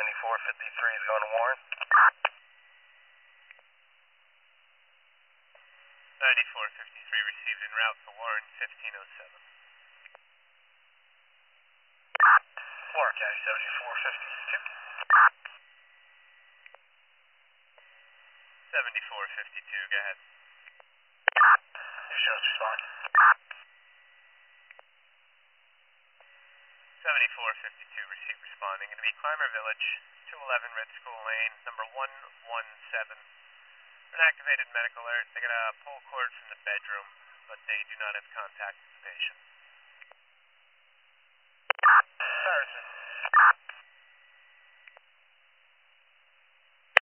7453 is going to Warren. 9453 received en route for Warren, 1507. Warren County 7452. 7452, go ahead. New shows respond. 7452 received responding. Going to be Clymer Village, 211 Red School Lane, number 117. An activated medical alert. They're going to pull cord from the bedroom, but they do not have contact with the patient.